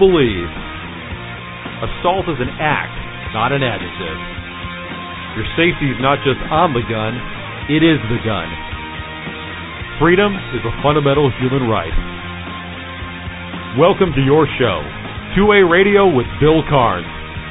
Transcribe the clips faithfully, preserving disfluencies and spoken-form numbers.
believe? Assault is an act, not an adjective. Your safety is not just on the gun, it is the gun. Freedom is a fundamental human right. Welcome to your show, two A Radio with Bill Carnes.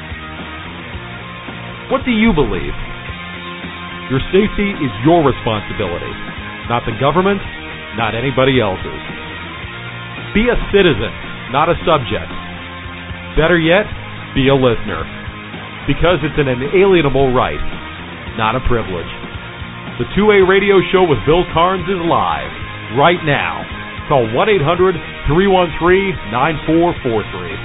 What do you believe? Your safety is your responsibility, not the government, not anybody else's. Be a citizen, not a subject. Better yet, be a listener, because it's an inalienable right, not a privilege. The two A Radio Show with Bill Carnes is live, right now. Call one eight hundred, three one three, nine four four three.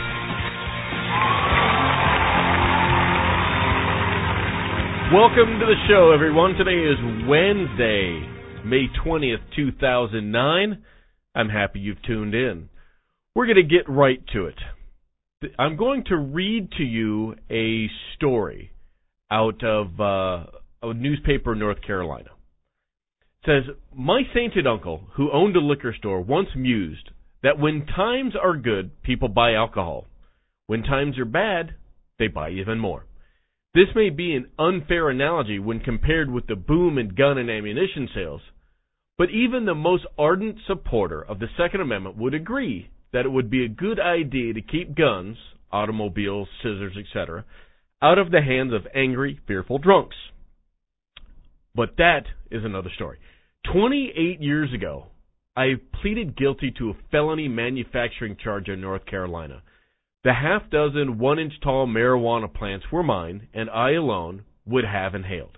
Welcome to the show, everyone. Today is Wednesday, May twentieth, two thousand nine. I'm happy you've tuned in. We're going to get right to it. I'm going to read to you a story out of uh, a newspaper in North Carolina. It says, my sainted uncle, who owned a liquor store, once mused that when times are good, people buy alcohol. When times are bad, they buy even more. This may be an unfair analogy when compared with the boom in gun and ammunition sales, but even the most ardent supporter of the Second Amendment would agree that it would be a good idea to keep guns, automobiles, scissors, et cetera, out of the hands of angry, fearful drunks. But that is another story. twenty-eight years ago, I pleaded guilty to a felony manufacturing charge in North Carolina. The half dozen one-inch tall marijuana plants were mine, and I alone would have inhaled.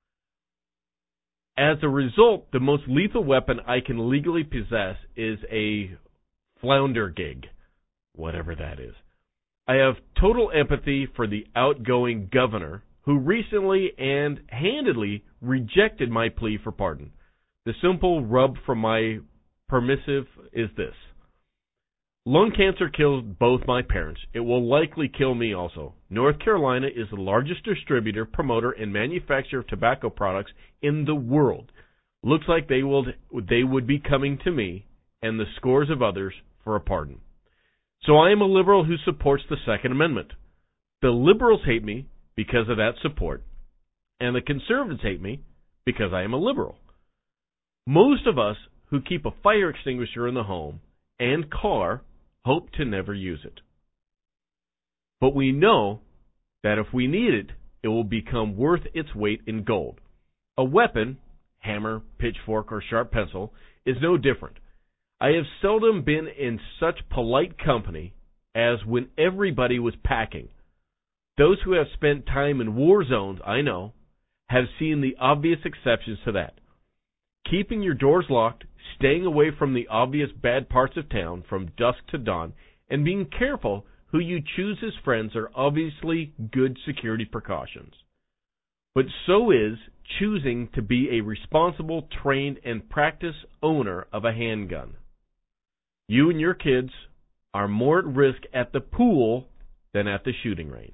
As a result, the most lethal weapon I can legally possess is a flounder gig, whatever that is. I have total empathy for the outgoing governor who recently and handedly rejected my plea for pardon. The simple rub from my permissive is this. Lung cancer killed both my parents. It will likely kill me also. North Carolina is the largest distributor, promoter, and manufacturer of tobacco products in the world. Looks like they will they would be coming to me and the scores of others for a pardon. So I am a liberal who supports the Second Amendment. The liberals hate me because of that support, and the conservatives hate me because I am a liberal. Most of us who keep a fire extinguisher in the home and car hope to never use it. But we know that if we need it, it will become worth its weight in gold. A weapon, hammer, pitchfork, or sharp pencil, is no different. I have seldom been in such polite company as when everybody was packing. Those who have spent time in war zones, I know, have seen the obvious exceptions to that. Keeping your doors locked, staying away from the obvious bad parts of town from dusk to dawn, and being careful who you choose as friends are obviously good security precautions. But so is choosing to be a responsible, trained, and practiced owner of a handgun. You and your kids are more at risk at the pool than at the shooting range.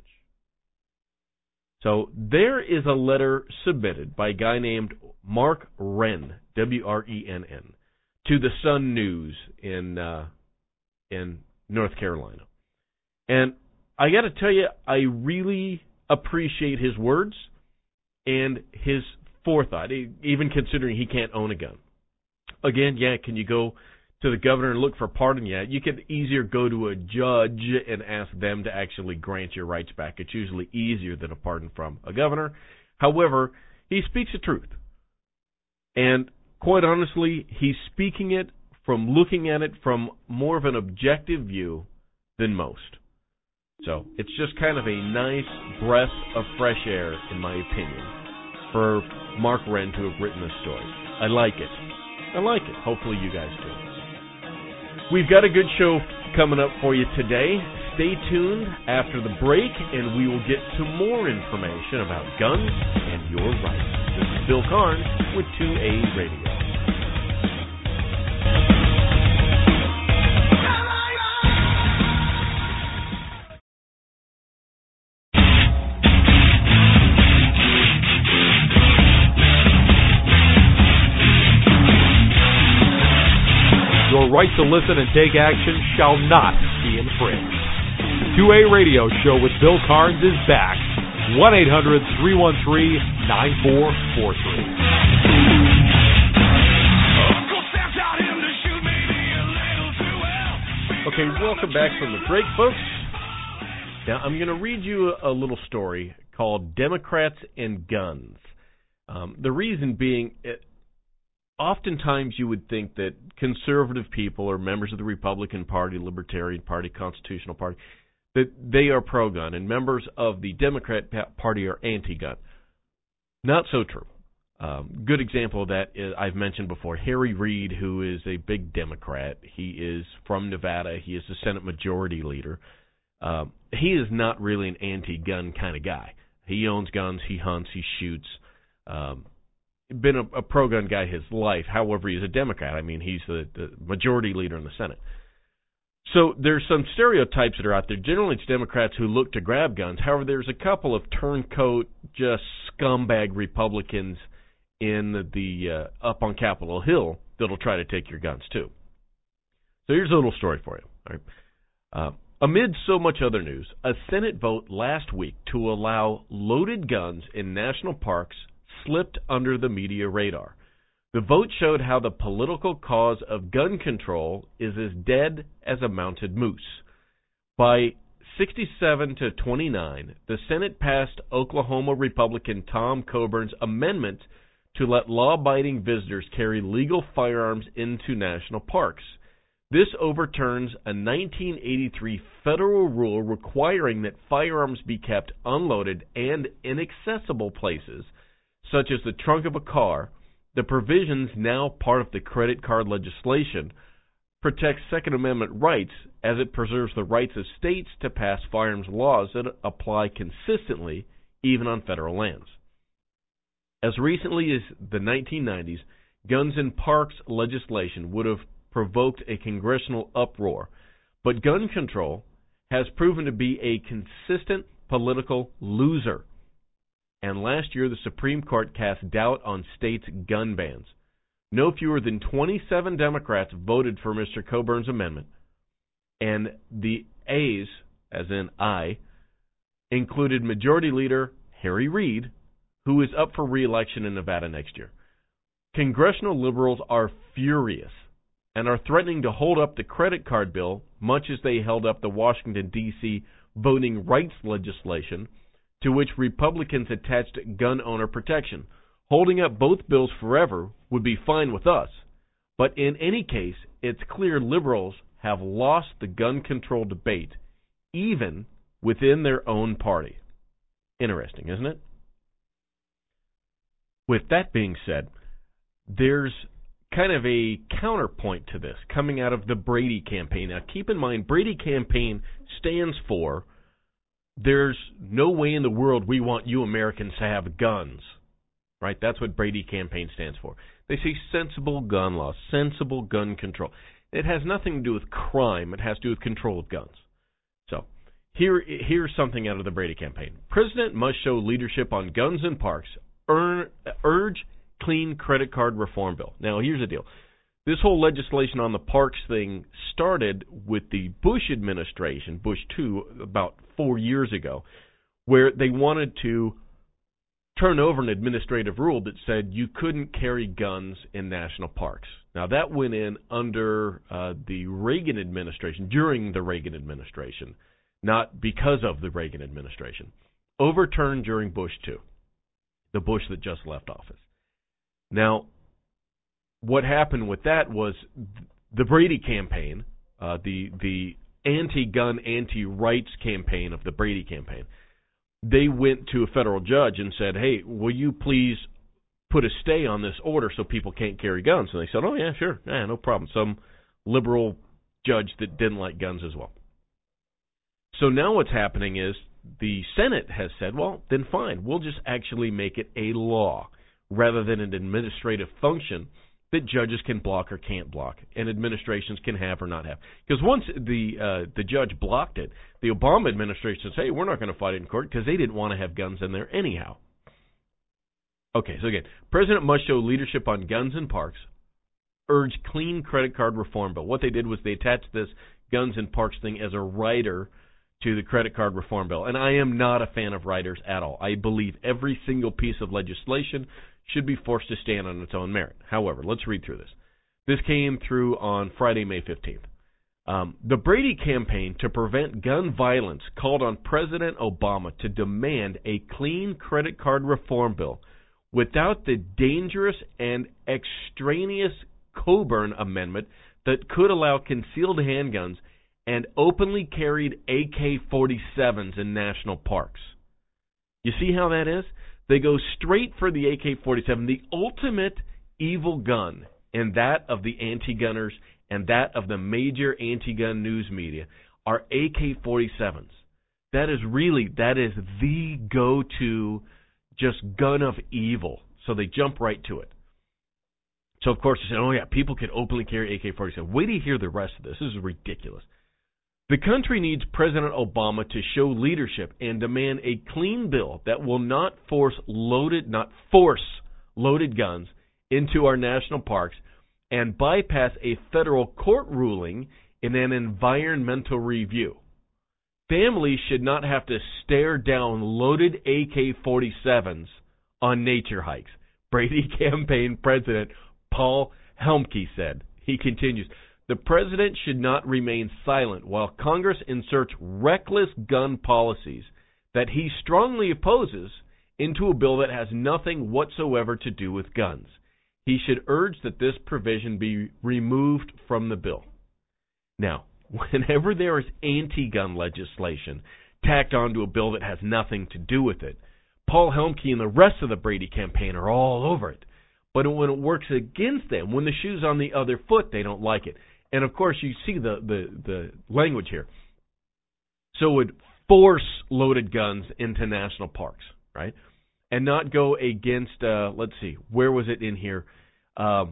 So there is a letter submitted by a guy named Mark Wren, W R E N N, to the Sun News in uh, in North Carolina. And I got to tell you, I really appreciate his words and his forethought, even considering he can't own a gun. Again, yeah, can you go to the governor and look for pardon? Yeah, you could easier go to a judge and ask them to actually grant your rights back. It's usually easier than a pardon from a governor. However, he speaks the truth. And quite honestly, he's speaking it from looking at it from more of an objective view than most. So it's just kind of a nice breath of fresh air, in my opinion, for Mark Wren to have written this story. I like it. I like it. Hopefully you guys do. We've got a good show coming up for you today. Stay tuned after the break, and we will get to more information about guns and your rights. This is Bill Carnes with two A Radio. Your right to listen and take action shall not be infringed. two A radio show with Bill Carnes is back. one eight hundred three one three nine four four three. Okay, welcome back from the break, folks. Now, I'm going to read you a little story called Democrats and Guns. Um, the reason being, it, oftentimes you would think that conservative people or members of the Republican Party, Libertarian Party, Constitutional Party, that they are pro-gun, and members of the Democrat Party are anti-gun. Not so true. Um, good example of that is, I've mentioned before, Harry Reid, who is a big Democrat. He is from Nevada. He is the Senate Majority Leader. Um, he is not really an anti-gun kind of guy. He owns guns. He hunts. He shoots. Um, been a, a pro-gun guy his life. However, he's a Democrat. I mean, he's the, the Majority Leader in the Senate. So there's some stereotypes that are out there. Generally, it's Democrats who look to grab guns. However, there's a couple of turncoat, just scumbag Republicans in the, the uh, up on Capitol Hill that'll try to take your guns too. So here's a little story for you. All right. Uh, amid so much other news, a Senate vote last week to allow loaded guns in national parks slipped under the media radar. The vote showed how the political cause of gun control is as dead as a mounted moose. By sixty-seven to twenty-nine, the Senate passed Oklahoma Republican Tom Coburn's amendment to let law-abiding visitors carry legal firearms into national parks. This overturns a nineteen eighty-three federal rule requiring that firearms be kept unloaded and inaccessible places, such as the trunk of a car. The provisions, now part of the credit card legislation, protect Second Amendment rights as it preserves the rights of states to pass firearms laws that apply consistently even on federal lands. As recently as the nineteen nineties, guns in parks legislation would have provoked a congressional uproar, but gun control has proven to be a consistent political loser. And last year, the Supreme Court cast doubt on states' gun bans. No fewer than twenty-seven Democrats voted for Mister Coburn's amendment, and the A's, as in I, included Majority Leader Harry Reid, who is up for re-election in Nevada next year. Congressional liberals are furious and are threatening to hold up the credit card bill, much as they held up the Washington, D C voting rights legislation, to which Republicans attached gun owner protection. Holding up both bills forever would be fine with us, but in any case, it's clear liberals have lost the gun control debate, even within their own party. Interesting, isn't it? With that being said, there's kind of a counterpoint to this coming out of the Brady campaign. Now, keep in mind, Brady campaign stands for there's no way in the world we want you Americans to have guns, right? That's what Brady campaign stands for. They say sensible gun laws, sensible gun control. It has nothing to do with crime. It has to do with control of guns. So here, here's something out of the Brady campaign. President must show leadership on guns in parks, earn, urge clean credit card reform bill. Now, here's the deal. This whole legislation on the parks thing started with the Bush administration, Bush two, about four years ago, where they wanted to turn over an administrative rule that said you couldn't carry guns in national parks. Now, that went in under uh, the Reagan administration, during the Reagan administration, not because of the Reagan administration. Overturned during Bush two, the Bush that just left office. Now, what happened with that was the Brady campaign, uh, the the anti-gun, anti-rights campaign of the Brady campaign. They went to a federal judge and said, hey, will you please put a stay on this order so people can't carry guns? And they said, oh, yeah, sure, yeah, no problem. Some liberal judge that didn't like guns as well. So now what's happening is the Senate has said, well, then fine, we'll just actually make it a law rather than an administrative function that judges can block or can't block, and administrations can have or not have. Because once the uh, the judge blocked it, the Obama administration says, hey, we're not going to fight it in court because they didn't want to have guns in there anyhow. Okay, so again, President must show leadership on guns in parks, urge clean credit card reform bill. What they did was they attached this guns in parks thing as a rider to the credit card reform bill. And I am not a fan of riders at all. I believe every single piece of legislation should be forced to stand on its own merit. However, let's read through this. This came through on Friday, May fifteenth. Um, the Brady campaign to prevent gun violence called on President Obama to demand a clean credit card reform bill without the dangerous and extraneous Coburn Amendment that could allow concealed handguns and openly carried A K forty-sevens in national parks. You see how that is? They go straight for the A K forty-seven, the ultimate evil gun, and that of the anti-gunners and that of the major anti-gun news media are A K forty-sevens. That is really, that is the go-to just gun of evil. So they jump right to it. So, of course, they said, oh, yeah, people can openly carry A K forty-seven. Wait till you hear the rest of this. This is ridiculous. The country needs President Obama to show leadership and demand a clean bill that will not force loaded, not force loaded guns into our national parks and bypass a federal court ruling in an environmental review. Families should not have to stare down loaded A K forty-sevens on nature hikes, Brady campaign president Paul Helmke said. He continues, the president should not remain silent while Congress inserts reckless gun policies that he strongly opposes into a bill that has nothing whatsoever to do with guns. He should urge that this provision be removed from the bill. Now, whenever there is anti-gun legislation tacked onto a bill that has nothing to do with it, Paul Helmke and the rest of the Brady campaign are all over it. But when it works against them, when the shoe's on the other foot, they don't like it. And, of course, you see the, the, the language here. So it would force loaded guns into national parks, right? And not go against, uh, let's see, where was it in here? Um,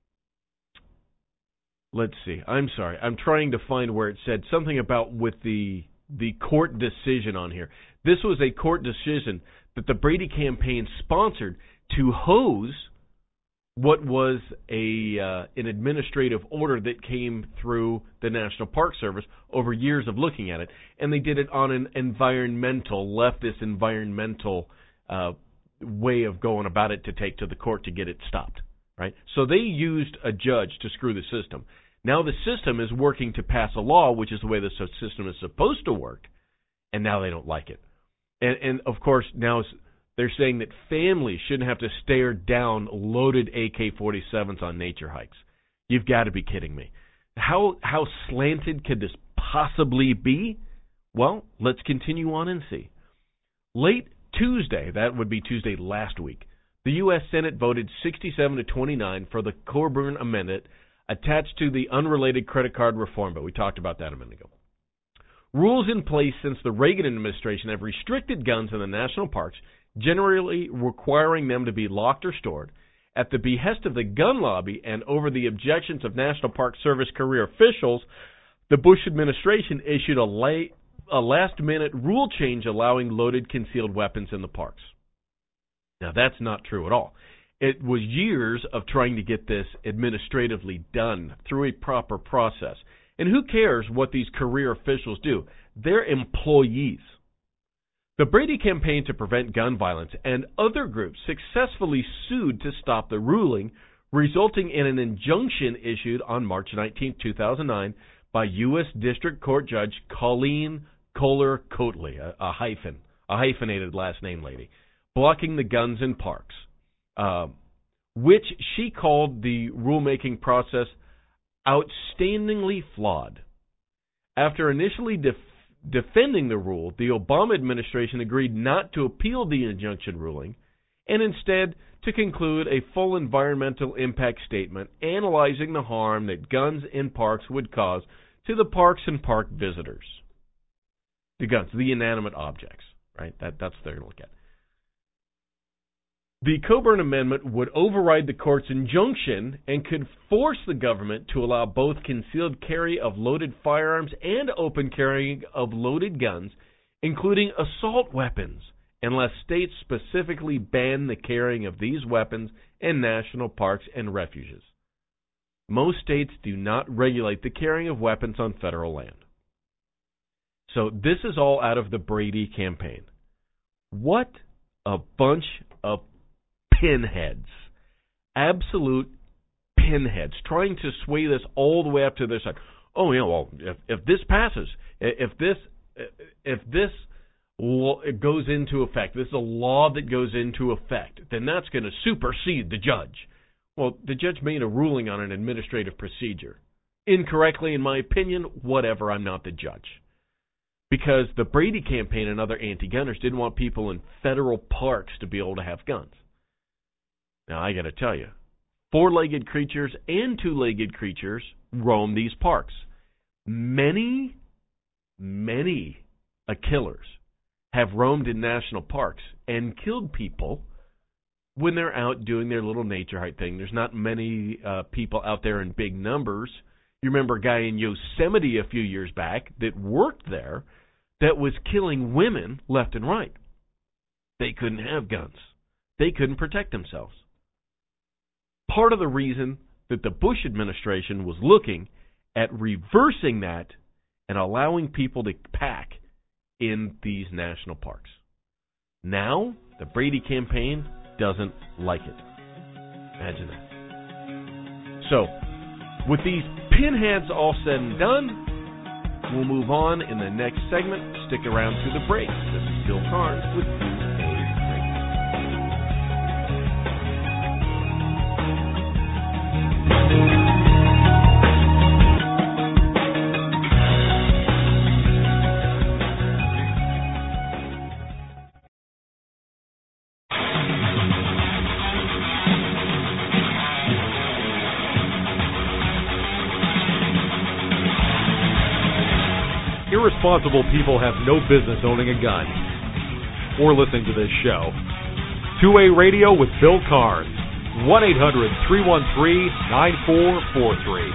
let's see. I'm sorry. I'm trying to find where it said something about with the the court decision on here. This was a court decision that the Brady campaign sponsored to hose what was a uh, an administrative order that came through the National Park Service over years of looking at it, and they did it on an environmental, leftist environmental uh, way of going about it to take to the court to get it stopped, right? So they used a judge to screw the system. Now the system is working to pass a law, which is the way the system is supposed to work, and now they don't like it. And, and of course, now they're saying that families shouldn't have to stare down loaded A K forty-sevens on nature hikes. You've got to be kidding me. How how slanted could this possibly be? Well, let's continue on and see. Late Tuesday, that would be Tuesday last week, the U S Senate voted sixty-seven to twenty-nine for the Coburn Amendment attached to the unrelated credit card reform bill. We talked about that a minute ago. Rules in place since the Reagan administration have restricted guns in the national parks, generally requiring them to be locked or stored. At the behest of the gun lobby and over the objections of National Park Service career officials, the Bush administration issued a, late, a last-minute rule change allowing loaded concealed weapons in the parks. Now, that's not true at all. It was years of trying to get this administratively done through a proper process. And who cares what these career officials do? They're employees. The Brady campaign to prevent gun violence and other groups successfully sued to stop the ruling, resulting in an injunction issued on March nineteenth, two thousand nine by U S District Court Judge Colleen Kohler Coatley, a, a hyphen, a hyphenated last name lady, blocking the guns in parks, uh, which she called the rulemaking process outstandingly flawed. After initially def- defending the rule, the Obama administration agreed not to appeal the injunction ruling and instead to conclude a full environmental impact statement analyzing the harm that guns in parks would cause to the parks and park visitors. The guns, the inanimate objects, right? That, that's what they're going to look at. The Coburn Amendment would override the court's injunction and could force the government to allow both concealed carry of loaded firearms and open carrying of loaded guns, including assault weapons, unless states specifically ban the carrying of these weapons in national parks and refuges. Most states do not regulate the carrying of weapons on federal land. So this is all out of the Brady campaign. What a bunch of pinheads. Absolute pinheads. Trying to sway this all the way up to their side. Oh, yeah, well, if, if this passes, if this, if this it goes into effect, this is a law that goes into effect, then that's going to supersede the judge. Well, the judge made a ruling on an administrative procedure. Incorrectly, in my opinion, whatever, I'm not the judge. Because the Brady campaign and other anti-gunners didn't want people in federal parks to be able to have guns. Now, I got to tell you, four-legged creatures and two-legged creatures roam these parks. Many, many uh, killers have roamed in national parks and killed people when they're out doing their little nature hike thing. There's not many uh, people out there in big numbers. You remember a guy in Yosemite a few years back that worked there that was killing women left and right. They couldn't have guns. They couldn't protect themselves. Part of the reason that the Bush administration was looking at reversing that and allowing people to pack in these national parks. Now, the Brady campaign doesn't like it. Imagine that. So, with these pinheads all said and done, we'll move on in the next segment. Stick around through the break. This is Bill Carnes with you. Irresponsible people have no business owning a gun or listening to this show. two-way radio with Bill Carnes. one eight hundred three one three nine four four three.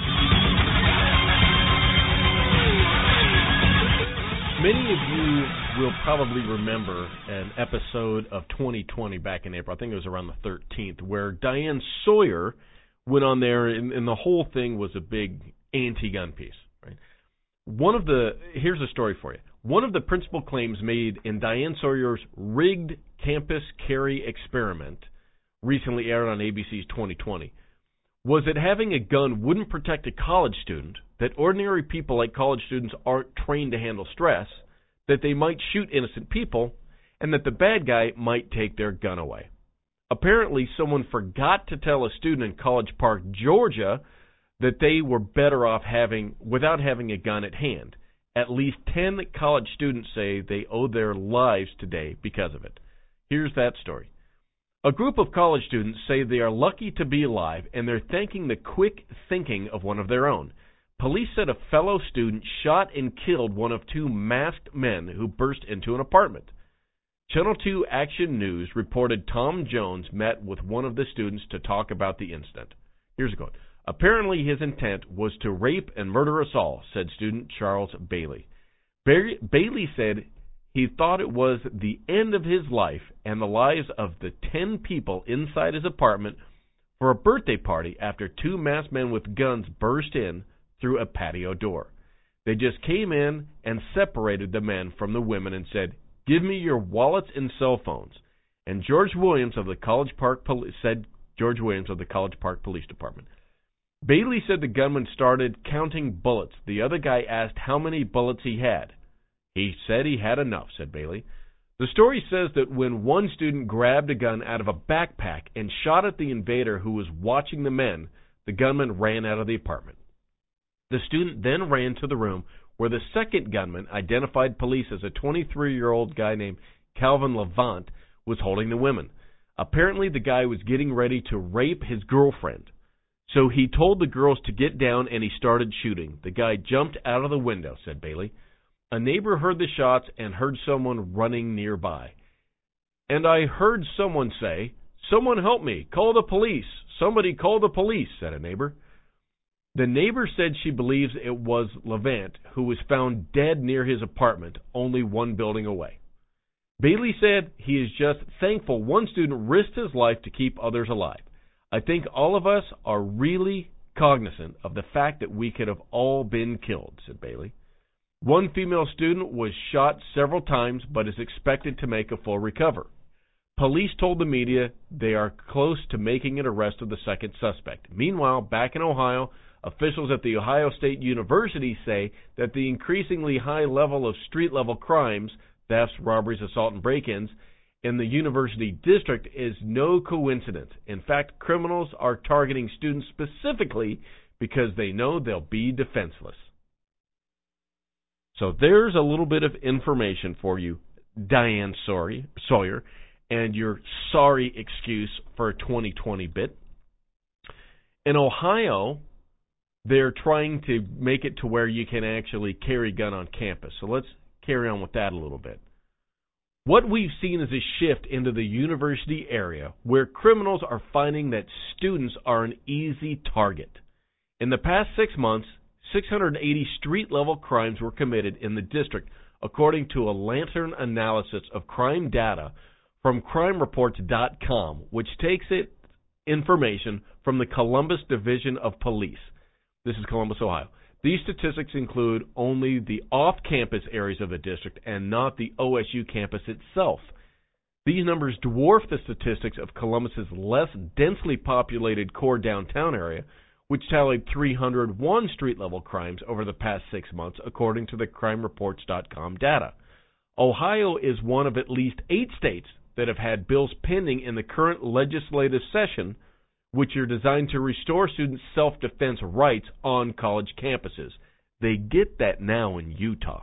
Many of you will probably remember an episode of twenty twenty back in April. I think it was around the thirteenth, where Diane Sawyer went on there, and, and the whole thing was a big anti-gun piece. Right? One of the here's a story for you. One of the principal claims made in Diane Sawyer's rigged campus carry experiment, recently aired on A B C's twenty twenty, was that having a gun wouldn't protect a college student, that ordinary people like college students aren't trained to handle stress, that they might shoot innocent people, and that the bad guy might take their gun away. Apparently, someone forgot to tell a student in College Park, Georgia, that they were better off having without having a gun at hand. At least ten college students say they owe their lives today because of it. Here's that story. A group of college students say they are lucky to be alive, and they're thanking the quick thinking of one of their own. Police said a fellow student shot and killed one of two masked men who burst into an apartment. Channel two Action News reported Tom Jones met with one of the students to talk about the incident. Here's a quote. Apparently his intent was to rape and murder us all, said student Charles Bailey. Ba- Bailey said he thought it was the end of his life and the lives of the ten people inside his apartment for a birthday party after two masked men with guns burst in through a patio door. They just came in and separated the men from the women and said, "Give me your wallets and cell phones." And George Williams of the College Park Poli- said George Williams of the College Park Police Department. Bailey said the gunman started counting bullets. The other guy asked how many bullets he had. He said he had enough, said Bailey. The story says that when one student grabbed a gun out of a backpack and shot at the invader who was watching the men, the gunman ran out of the apartment. The student then ran to the room where the second gunman, identified police as a twenty-three-year-old guy named Calvin Levant, was holding the women. Apparently the guy was getting ready to rape his girlfriend. So he told the girls to get down and he started shooting. The guy jumped out of the window, said Bailey. A neighbor heard the shots and heard someone running nearby. And I heard someone say, "Someone help me, call the police, somebody call the police," said a neighbor. The neighbor said she believes it was Levant, who was found dead near his apartment, only one building away. Bailey said he is just thankful one student risked his life to keep others alive. I think all of us are really cognizant of the fact that we could have all been killed, said Bailey. One female student was shot several times but is expected to make a full recovery. Police told the media they are close to making an arrest of the second suspect. Meanwhile, back in Ohio, officials at The Ohio State University say that the increasingly high level of street-level crimes, thefts, robberies, assault, and break-ins, in the university district is no coincidence. In fact, criminals are targeting students specifically because they know they'll be defenseless. So there's a little bit of information for you, Diane Sawyer, and your sorry excuse for a twenty twenty bit. In Ohio, they're trying to make it to where you can actually carry a gun on campus. So let's carry on with that a little bit. What we've seen is a shift into the university area where criminals are finding that students are an easy target. In the past six months, six hundred eighty street-level crimes were committed in the district, according to a Lantern analysis of crime data from crime reports dot com, which takes its information from the Columbus Division of Police. This is Columbus, Ohio. These statistics include only the off-campus areas of the district and not the O S U campus itself. These numbers dwarf the statistics of Columbus's less densely populated core downtown area, which tallied three hundred one street-level crimes over the past six months, according to the crime reports dot com data. Ohio is one of at least eight states that have had bills pending in the current legislative session, which are designed to restore students' self-defense rights on college campuses. They get that now in Utah.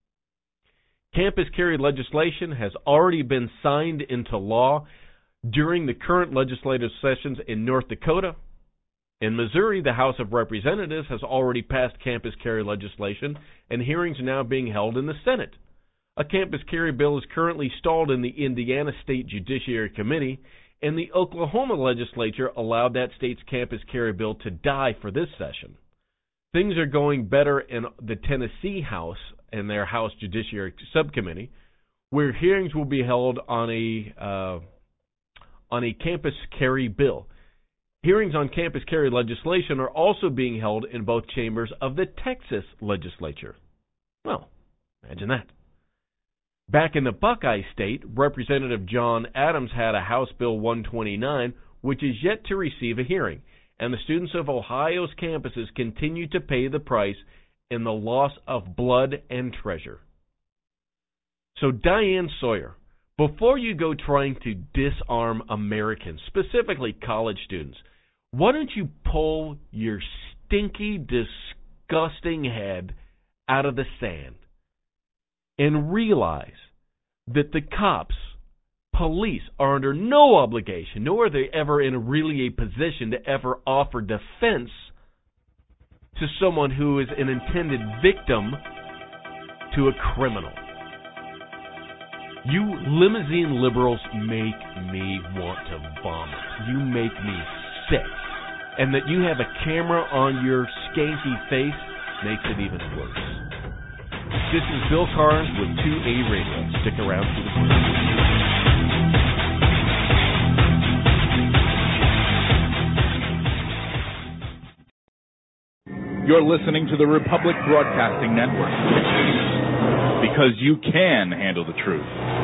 Campus carry legislation has already been signed into law during the current legislative sessions in North Dakota. In Missouri, the House of Representatives has already passed campus carry legislation, and hearings are now being held in the Senate. A campus carry bill is currently stalled in the Indiana State Judiciary Committee, and the Oklahoma legislature allowed that state's campus carry bill to die for this session. Things are going better in the Tennessee House and their House Judiciary Subcommittee, where hearings will be held on a uh, on a campus carry bill. Hearings on campus carry legislation are also being held in both chambers of the Texas legislature. Well, imagine that. Back in the Buckeye State, Representative John Adams had a House Bill one twenty-nine, which is yet to receive a hearing, and the students of Ohio's campuses continue to pay the price in the loss of blood and treasure. So, Diane Sawyer, before you go trying to disarm Americans, specifically college students, why don't you pull your stinky, disgusting head out of the sand and realize that the cops, police, are under no obligation, nor are they ever in really a position to ever offer defense to someone who is an intended victim to a criminal. You limousine liberals make me want to vomit. You make me sick. And that you have a camera on your skanky face makes it even worse. This is Bill Carnes with two A Radio. Stick around for the break. You're listening to the Republic Broadcasting Network, because you can handle the truth.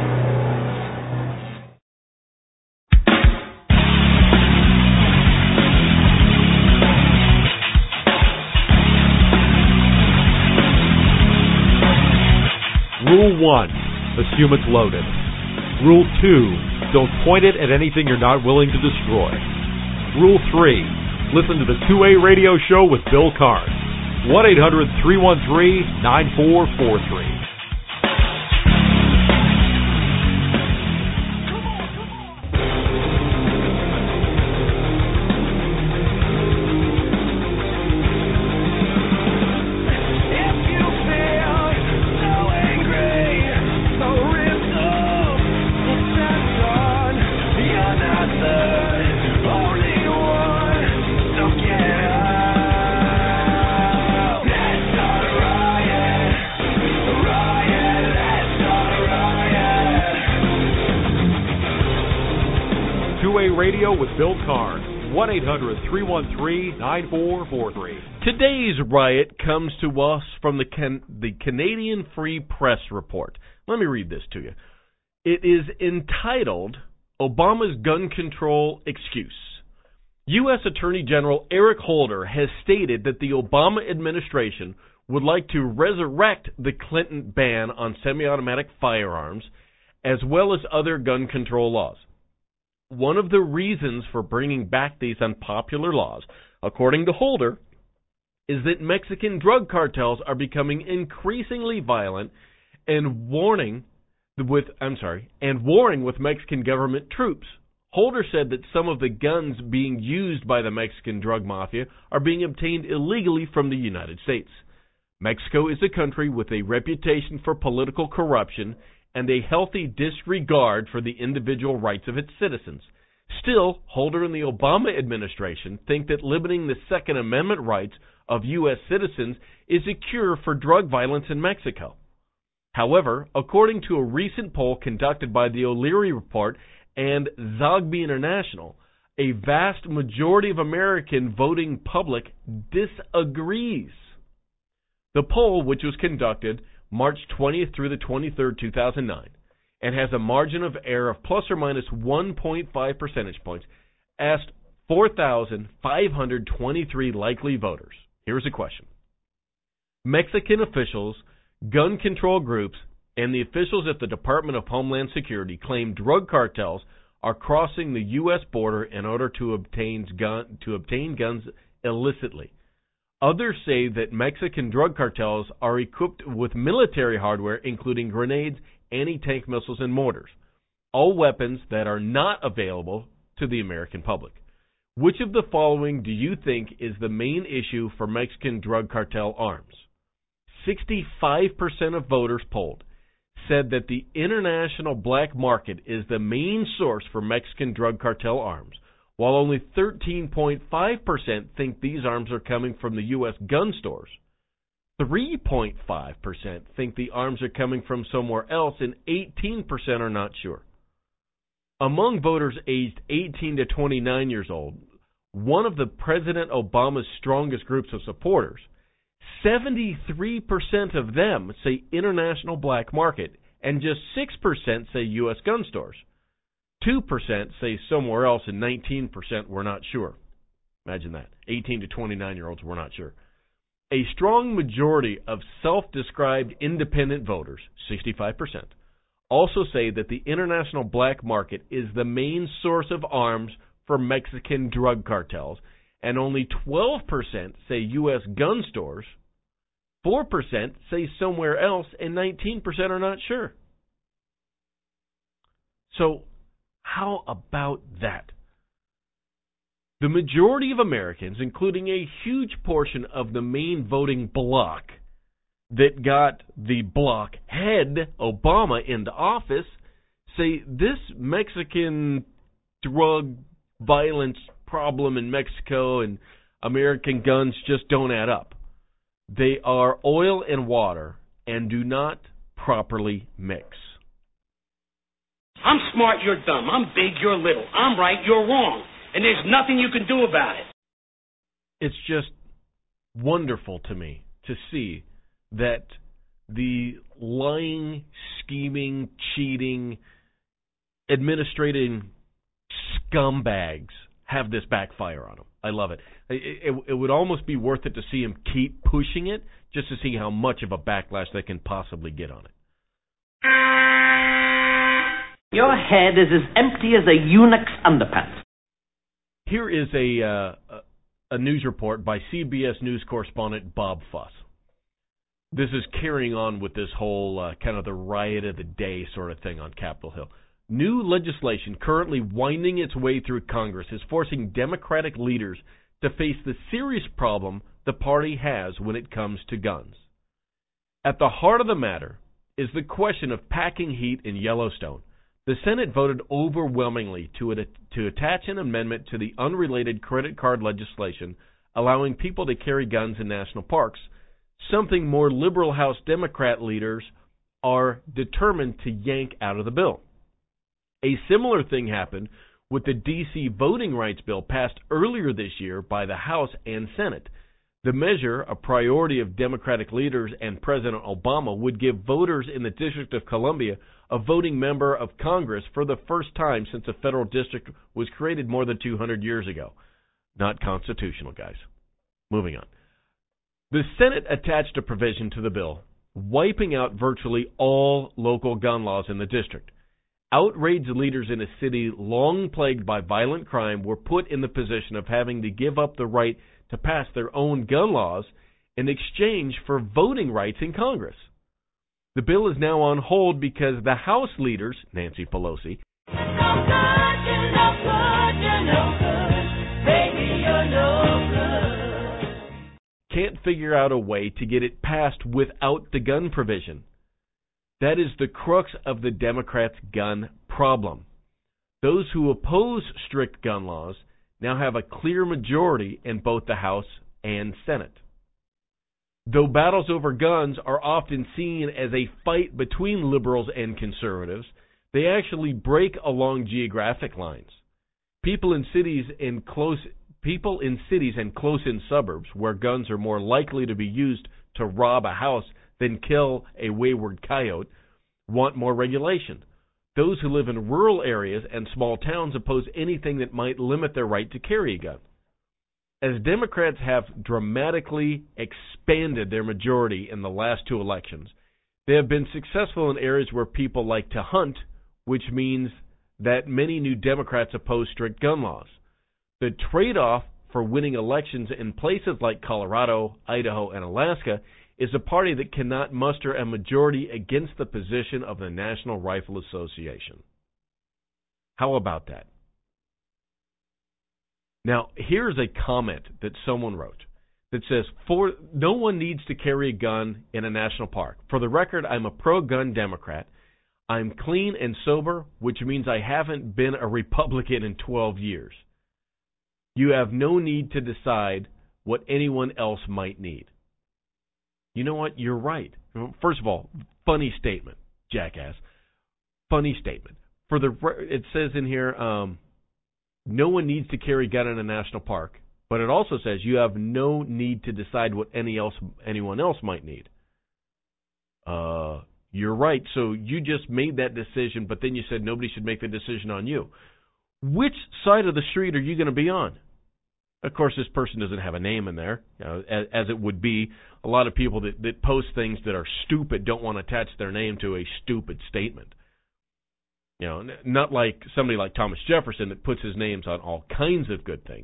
Rule one, assume it's loaded. Rule two, don't point it at anything you're not willing to destroy. Rule three, listen to the two A Radio Show with Bill Carnes. one eight hundred three one three nine four four three. Radio with Bill Carnes. one eight hundred, three one three, nine four four three. Today's riot comes to us from the Can- the Canadian Free Press Report. Let me read this to you. It is entitled, Obama's Gun Control Excuse. U S Attorney General Eric Holder has stated that the Obama administration would like to resurrect the Clinton ban on semi-automatic firearms, as well as other gun control laws. One of the reasons for bringing back these unpopular laws, according to Holder, is that Mexican drug cartels are becoming increasingly violent and warning with I'm sorry, and warring with Mexican government troops. Holder said that some of the guns being used by the Mexican drug mafia are being obtained illegally from the United States. Mexico is a country with a reputation for political corruption and a healthy disregard for the individual rights of its citizens. Still, Holder and the Obama administration think that limiting the Second Amendment rights of U S citizens is a cure for drug violence in Mexico. However, according to a recent poll conducted by the O'Leary Report and Zogby International, a vast majority of American voting public disagrees. The poll, which was conducted March twentieth through the twenty-third, two thousand nine, and has a margin of error of plus or minus one point five percentage points, asked four thousand five hundred twenty-three likely voters. Here's a question. Mexican officials, gun control groups, and the officials at the Department of Homeland Security claim drug cartels are crossing the U S border in order to obtain, gun, to obtain guns illicitly. Others say that Mexican drug cartels are equipped with military hardware, including grenades, anti-tank missiles, and mortars, all weapons that are not available to the American public. Which of the following do you think is the main issue for Mexican drug cartel arms? sixty-five percent of voters polled said that the international black market is the main source for Mexican drug cartel arms, while only thirteen point five percent think these arms are coming from the U S gun stores. three point five percent think the arms are coming from somewhere else, and eighteen percent are not sure. Among voters aged eighteen to twenty-nine years old, one of the President Obama's strongest groups of supporters, seventy-three percent of them say international black market, and just six percent say U S gun stores. two percent say somewhere else, and nineteen percent were not sure. Imagine that. eighteen to twenty-nine-year-olds were not sure. A strong majority of self-described independent voters, sixty-five percent, also say that the international black market is the main source of arms for Mexican drug cartels, and only twelve percent say U S gun stores, four percent say somewhere else, and nineteen percent are not sure. So, how about that? The majority of Americans, including a huge portion of the main voting bloc that got the bloc head, Obama, into office, say this Mexican drug violence problem in Mexico and American guns just don't add up. They are oil and water and do not properly mix. I'm smart, you're dumb. I'm big, you're little. I'm right, you're wrong. And there's nothing you can do about it. It's just wonderful to me to see that the lying, scheming, cheating, administrating scumbags have this backfire on them. I love it. It, it. it would almost be worth it to see him keep pushing it just to see how much of a backlash they can possibly get on it. Your head is as empty as a eunuch's underpants. Here is a, uh, a news report by C B S News correspondent Bob Fuss. This is carrying on with this whole uh, kind of the riot of the day sort of thing on Capitol Hill. New legislation currently winding its way through Congress is forcing Democratic leaders to face the serious problem the party has when it comes to guns. At the heart of the matter is the question of packing heat in Yellowstone. The Senate voted overwhelmingly to, it, to attach an amendment to the unrelated credit card legislation allowing people to carry guns in national parks, something more liberal House Democrat leaders are determined to yank out of the bill. A similar thing happened with the D C voting rights bill passed earlier this year by the House and Senate. The measure, a priority of Democratic leaders and President Obama, would give voters in the District of Columbia a voting member of Congress for the first time since a federal district was created more than two hundred years ago. Not constitutional, guys. Moving on. The Senate attached a provision to the bill wiping out virtually all local gun laws in the district. Outraged leaders in a city long plagued by violent crime were put in the position of having to give up the right to pass their own gun laws in exchange for voting rights in Congress. The bill is now on hold because the House leaders, Nancy Pelosi, can't figure out a way to get it passed without the gun provision. That is the crux of the Democrats' gun problem. Those who oppose strict gun laws now have a clear majority in both the House and Senate. Though battles over guns are often seen as a fight between liberals and conservatives, they actually break along geographic lines. People in cities in close people in cities and close-in suburbs where guns are more likely to be used to rob a house than kill a wayward coyote want more regulation. Those who live in rural areas and small towns oppose anything that might limit their right to carry a gun. As Democrats have dramatically expanded their majority in the last two elections, they have been successful in areas where people like to hunt, which means that many new Democrats oppose strict gun laws. The trade-off for winning elections in places like Colorado, Idaho, and Alaska is a party that cannot muster a majority against the position of the National Rifle Association. How about that? Now, here's a comment that someone wrote that says, "For no one needs to carry a gun in a national park. For the record, I'm a pro-gun Democrat. I'm clean and sober, which means I haven't been a Republican in twelve years. You have no need to decide what anyone else might need." You know what? You're right. First of all, funny statement, jackass. Funny statement. For the it says in here, um, no one needs to carry a gun in a national park, but it also says you have no need to decide what any else anyone else might need. Uh, you're right. So you just made that decision, but then you said nobody should make the decision on you. Which side of the street are you going to be on? Of course, this person doesn't have a name in there, you know, as, as it would be. A lot of people that, that post things that are stupid don't want to attach their name to a stupid statement. You know, not like somebody like Thomas Jefferson that puts his names on all kinds of good things.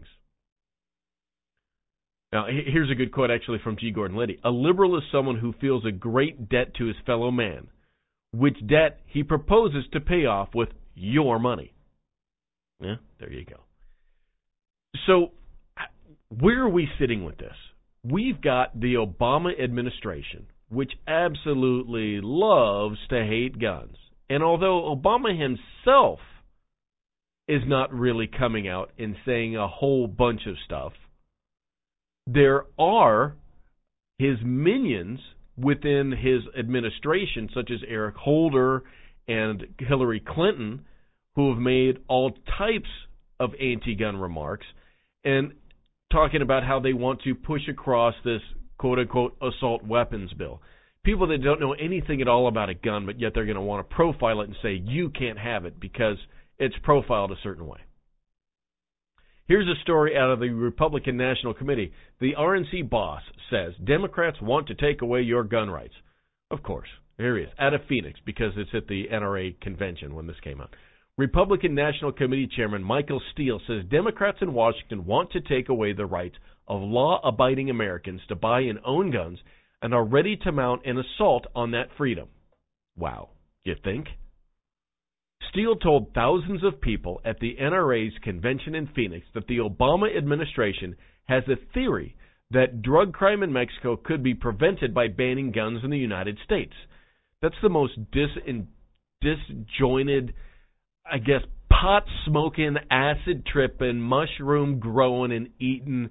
Now, here's a good quote actually from G. Gordon Liddy. "A liberal is someone who feels a great debt to his fellow man, which debt he proposes to pay off with your money." Yeah, there you go. So, where are we sitting with this? We've got the Obama administration, which absolutely loves to hate guns. And although Obama himself is not really coming out and saying a whole bunch of stuff, there are his minions within his administration, such as Eric Holder and Hillary Clinton, who have made all types of anti-gun remarks and talking about how they want to push across this quote-unquote assault weapons bill. People that don't know anything at all about a gun, but yet they're going to want to profile it and say, you can't have it because it's profiled a certain way. Here's a story out of the Republican National Committee. The R N C boss says, Democrats want to take away your gun rights. Of course. Here he is, out of Phoenix, because it's at the N R A convention when this came out. Republican National Committee Chairman Michael Steele says Democrats in Washington want to take away the rights of law-abiding Americans to buy and own guns and are ready to mount an assault on that freedom. Wow. You think? Steele told thousands of people at the N R A's convention in Phoenix that the Obama administration has a theory that drug crime in Mexico could be prevented by banning guns in the United States. That's the most dis- disjointed, I guess, pot-smoking, acid-tripping, mushroom-growing and eating,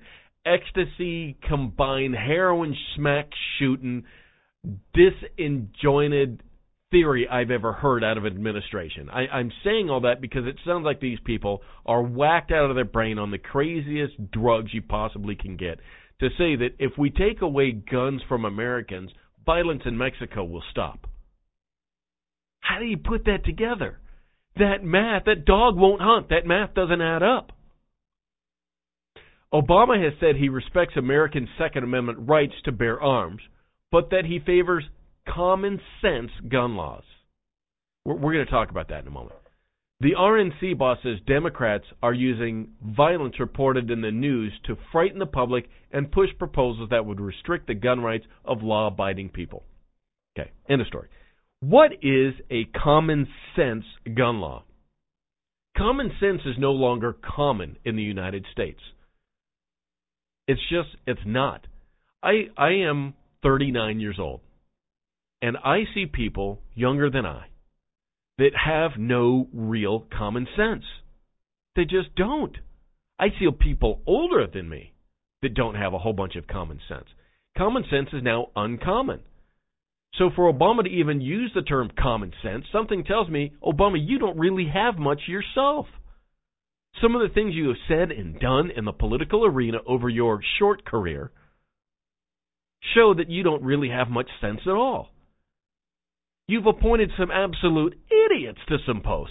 ecstasy-combined, heroin-smack-shooting, disjointed theory I've ever heard out of administration. I, I'm saying all that because it sounds like these people are whacked out of their brain on the craziest drugs you possibly can get to say that if we take away guns from Americans, violence in Mexico will stop. How do you put that together? That math, that dog won't hunt. That math doesn't add up. Obama has said he respects American Second Amendment rights to bear arms, but that he favors common sense gun laws. We're, we're going to talk about that in a moment. The R N C boss says Democrats are using violence reported in the news to frighten the public and push proposals that would restrict the gun rights of law-abiding people. Okay, end of story. What is a common sense gun law? Common sense is no longer common in the United States. It's just, it's not. I I am thirty-nine years old, and I see people younger than I that have no real common sense. They just don't. I see people older than me that don't have a whole bunch of common sense. Common sense is now uncommon. So for Obama to even use the term common sense, something tells me, Obama, you don't really have much yourself. Some of the things you have said and done in the political arena over your short career show that you don't really have much sense at all. You've appointed some absolute idiots to some posts.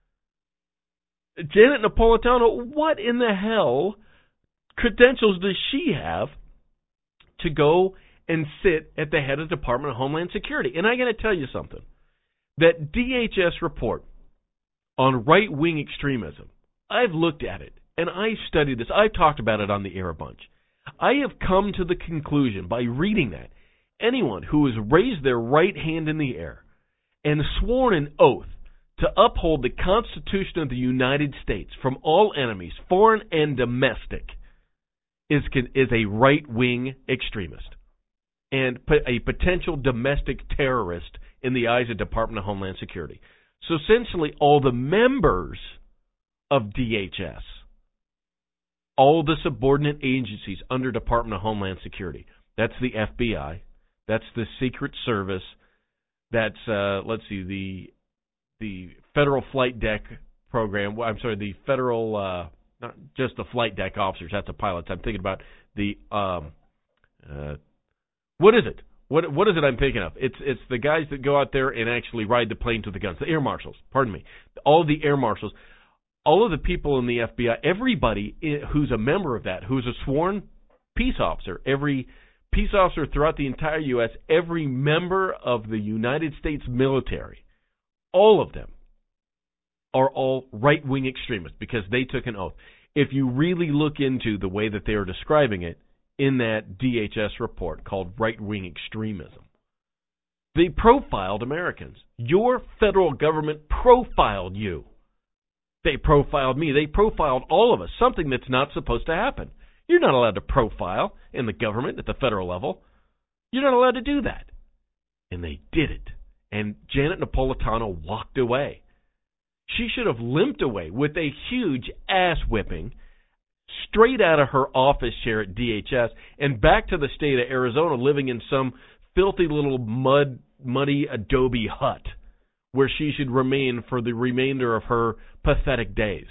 Janet Napolitano, what in the hell credentials does she have to go and sit at the head of the Department of Homeland Security? And I got to tell you something. That D H S report on right-wing extremism, I've looked at it, and I studied this. I've talked about it on the air a bunch. I have come to the conclusion by reading that anyone who has raised their right hand in the air and sworn an oath to uphold the Constitution of the United States from all enemies, foreign and domestic, is is a right-wing extremist and a potential domestic terrorist in the eyes of the Department of Homeland Security. So essentially all the members of D H S, all the subordinate agencies under Department of Homeland Security, that's the F B I, that's the Secret Service, that's, uh, let's see, the the Federal Flight Deck Program, I'm sorry, the Federal, uh, not just the flight deck officers, that's the pilots. I'm thinking about the, um, uh, what is it? What What is it I'm thinking of? It's it's the guys that go out there and actually ride the planes with the guns, the air marshals, pardon me. All of the air marshals, all of the people in the F B I, everybody who's a member of that, who's a sworn peace officer, every peace officer throughout the entire U S, every member of the United States military, all of them are all right-wing extremists because they took an oath. If you really look into the way that they are describing it in that D H S report called right-wing extremism, they profiled Americans. Your federal government profiled you. They profiled me. They profiled all of us, something that's not supposed to happen. You're not allowed to profile in the government at the federal level. You're not allowed to do that. And they did it. And Janet Napolitano walked away. She should have limped away with a huge ass whipping straight out of her office chair at D H S and back to the state of Arizona living in some filthy little mud, muddy adobe hut where she should remain for the remainder of her pathetic days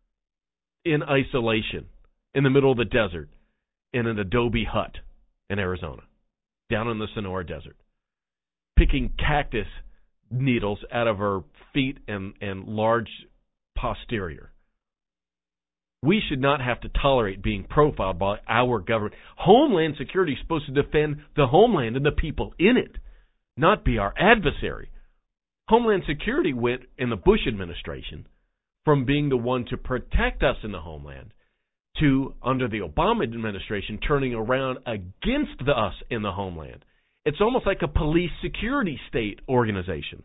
in isolation in the middle of the desert in an adobe hut in Arizona, down in the Sonora Desert, picking cactus needles out of her feet and, and large posterior. We should not have to tolerate being profiled by our government. Homeland Security is supposed to defend the homeland and the people in it, not be our adversary. Homeland Security went, in the Bush administration, from being the one to protect us in the homeland to, under the Obama administration, turning around against the us in the homeland. It's almost like a police security state organization.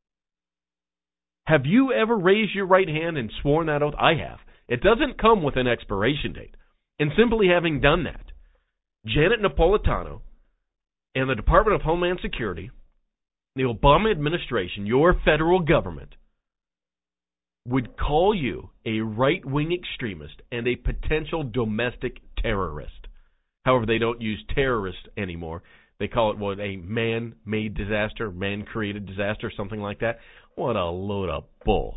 Have you ever raised your right hand and sworn that oath? I have. It doesn't come with an expiration date. And simply having done that, Janet Napolitano and the Department of Homeland Security, the Obama administration, your federal government, would call you a right-wing extremist and a potential domestic terrorist. However, they don't use terrorist anymore. They call it, what, a man-made disaster, man-created disaster, something like that. What a load of bull.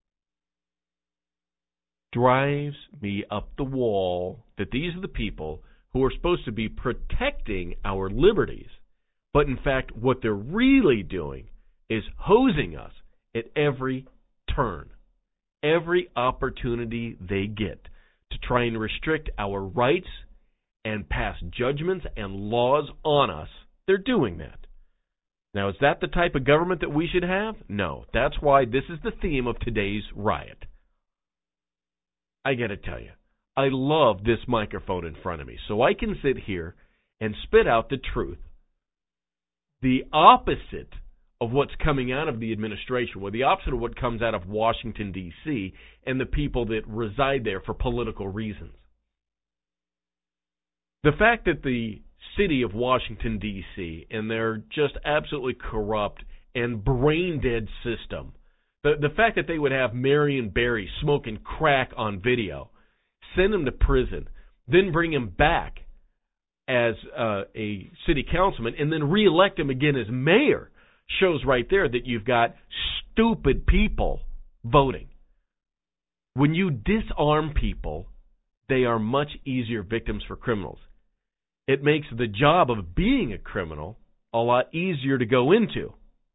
Drives me up the wall that these are the people who are supposed to be protecting our liberties, but in fact what they're really doing is hosing us at every turn, every opportunity they get to try and restrict our rights and pass judgments and laws on us. They're doing that. Now, is that the type of government that we should have? No. That's why this is the theme of today's riot. I got to tell you, I love this microphone in front of me, so I can sit here and spit out the truth. The opposite of what's coming out of the administration, or the opposite of what comes out of Washington, D C, and the people that reside there for political reasons. The fact that the city of Washington, D C, and their just absolutely corrupt and brain-dead system, the, the fact that they would have Marion Barry smoking crack on video, send him to prison, then bring him back as uh, a city councilman, and then reelect him again as mayor, shows right there that you've got stupid people voting. When you disarm people, they are much easier victims for criminals. It makes the job of being a criminal a lot easier to go into.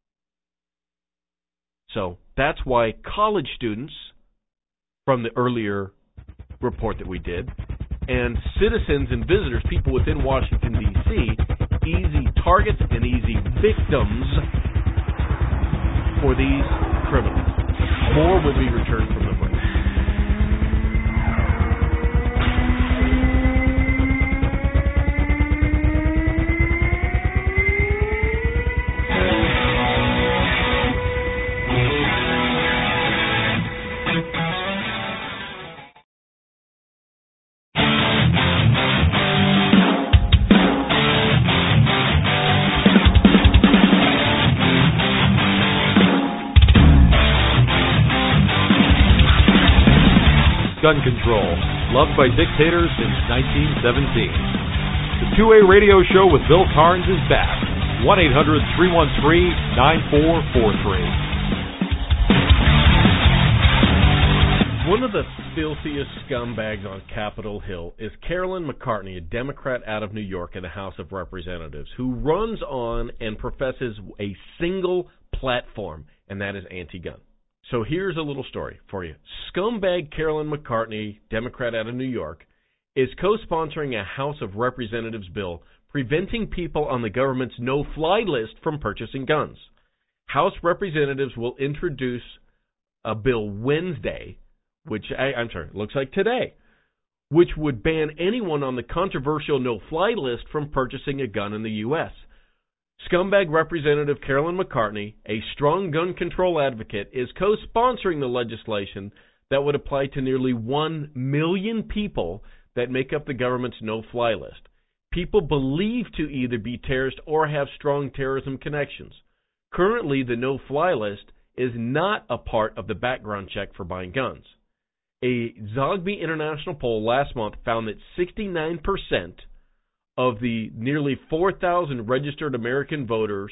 So that's why college students, from the earlier report that we did, and citizens and visitors, people within Washington, D C, easy targets and easy victims for these criminals. More when we return from the break. Gun control, loved by dictators since nineteen seventeen. The two A Radio Show with Bill Carnes is back. one eight hundred three one three nine four four three. One of the filthiest scumbags on Capitol Hill is Carolyn McCartney, a Democrat out of New York in the House of Representatives, who runs on and professes a single platform, and that is anti-gun. So here's a little story for you. Scumbag Carolyn McCartney, Democrat out of New York, is co-sponsoring a House of Representatives bill preventing people on the government's no-fly list from purchasing guns. House Representatives will introduce a bill Wednesday, which, I, I'm sorry, it looks like today, which would ban anyone on the controversial no-fly list from purchasing a gun in the U S Scumbag Representative Carolyn McCartney, a strong gun control advocate, is co-sponsoring the legislation that would apply to nearly one million people that make up the government's no-fly list. People believed to either be terrorists or have strong terrorism connections. Currently, the no-fly list is not a part of the background check for buying guns. A Zogby International poll last month found that sixty-nine percent of the nearly four thousand registered American voters,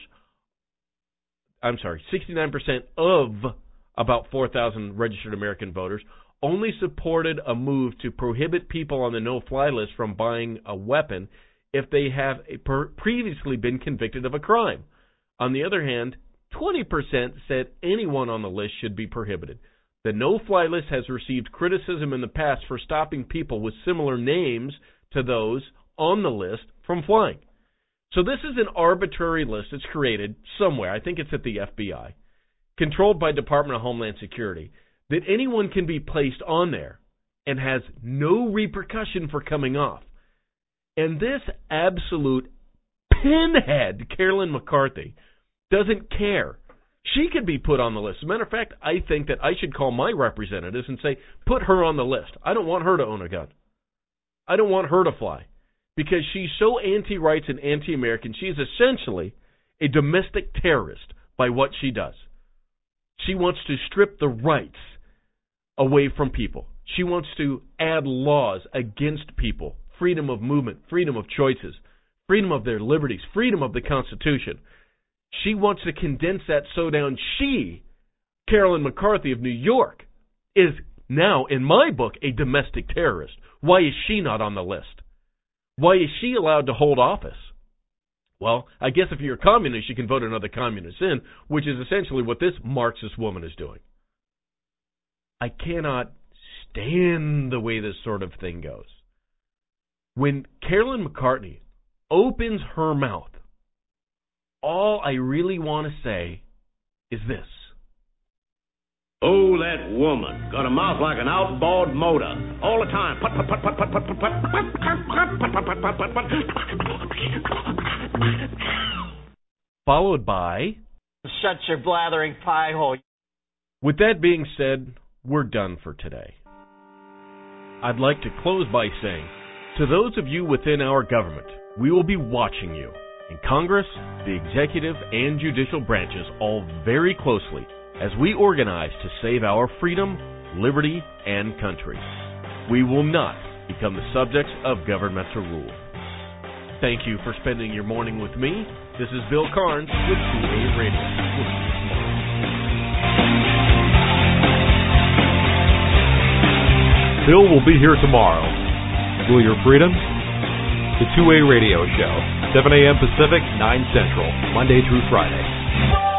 I'm sorry, sixty-nine percent of about four thousand registered American voters only supported a move to prohibit people on the no-fly list from buying a weapon if they have a per- previously been convicted of a crime. On the other hand, twenty percent said anyone on the list should be prohibited. The no-fly list has received criticism in the past for stopping people with similar names to those on the list from flying. So this is an arbitrary list that's created somewhere, I think it's at the F B I, controlled by Department of Homeland Security, that anyone can be placed on there and has no repercussion for coming off. And this absolute pinhead, Carolyn McCarthy, doesn't care. She could be put on the list. As a matter of fact, I think that I should call my representatives and say, put her on the list. I don't want her to own a gun. I don't want her to fly. Because she's so anti-rights and anti-American, she is essentially a domestic terrorist by what she does. She wants to strip the rights away from people. She wants to add laws against people, freedom of movement, freedom of choices, freedom of their liberties, freedom of the Constitution. She wants to condense that so down. She, Carolyn McCarthy of New York, is now, in my book, a domestic terrorist. Why is she not on the list? Why is she allowed to hold office? Well, I guess if you're a communist, you can vote another communist in, which is essentially what this Marxist woman is doing. I cannot stand the way this sort of thing goes. When Carolyn McCarthy opens her mouth, all I really want to say is this. Oh, that woman got a mouth like an outboard motor all the time. Put, put, put, put, put, put, put, put, put, put, put, put, put. Followed by, Shut your blathering pie hole. with that being said, we're done for today. I'd like to close by saying, to those of you within our government, we will be watching you in Congress, the executive, and judicial branches all very closely as we organize to save our freedom, liberty, and country. We will not become the subjects of governmental rule. Thank you for spending your morning with me. This is Bill Carnes with two A Radio. We'll see you tomorrow. Bill will be here tomorrow. Will your freedom? The two A Radio Show, seven a.m. Pacific, nine Central, Monday through Friday.